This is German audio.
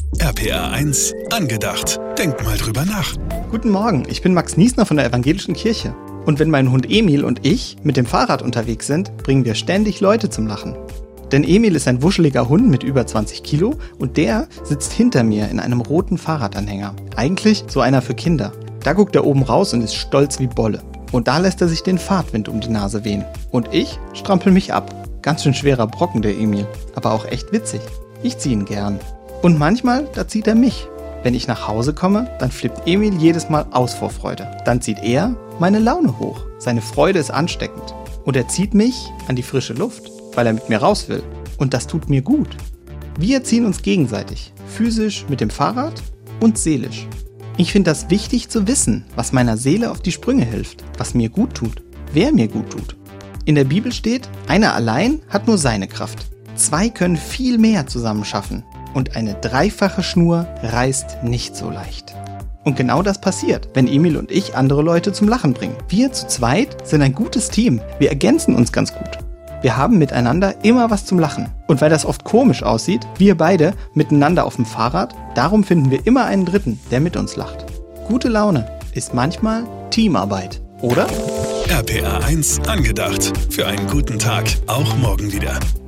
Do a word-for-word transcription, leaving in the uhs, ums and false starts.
R P R eins angedacht. Denk mal drüber nach. Guten Morgen, ich bin Max Niesner von der Evangelischen Kirche. Und wenn mein Hund Emil und ich mit dem Fahrrad unterwegs sind, bringen wir ständig Leute zum Lachen. Denn Emil ist ein wuscheliger Hund mit über zwanzig Kilo und der sitzt hinter mir in einem roten Fahrradanhänger. Eigentlich so einer für Kinder. Da guckt er oben raus und ist stolz wie Bolle. Und da lässt er sich den Fahrtwind um die Nase wehen. Und ich strampel mich ab. Ganz schön schwerer Brocken, der Emil. Aber auch echt witzig. Ich ziehe ihn gern. Und manchmal, da zieht er mich. Wenn ich nach Hause komme, dann flippt Emil jedes Mal aus vor Freude. Dann zieht er meine Laune hoch. Seine Freude ist ansteckend. Und er zieht mich an die frische Luft, weil er mit mir raus will. Und das tut mir gut. Wir ziehen uns gegenseitig. Physisch mit dem Fahrrad und seelisch. Ich finde das wichtig zu wissen, was meiner Seele auf die Sprünge hilft, was mir gut tut, wer mir gut tut. In der Bibel steht, einer allein hat nur seine Kraft. Zwei können viel mehr zusammen schaffen. Und eine dreifache Schnur reißt nicht so leicht. Und genau das passiert, wenn Emil und ich andere Leute zum Lachen bringen. Wir zu zweit sind ein gutes Team. Wir ergänzen uns ganz gut. Wir haben miteinander immer was zum Lachen. Und weil das oft komisch aussieht, wir beide miteinander auf dem Fahrrad, darum finden wir immer einen Dritten, der mit uns lacht. Gute Laune ist manchmal Teamarbeit, oder? R P R eins angedacht. Für einen guten Tag, auch morgen wieder.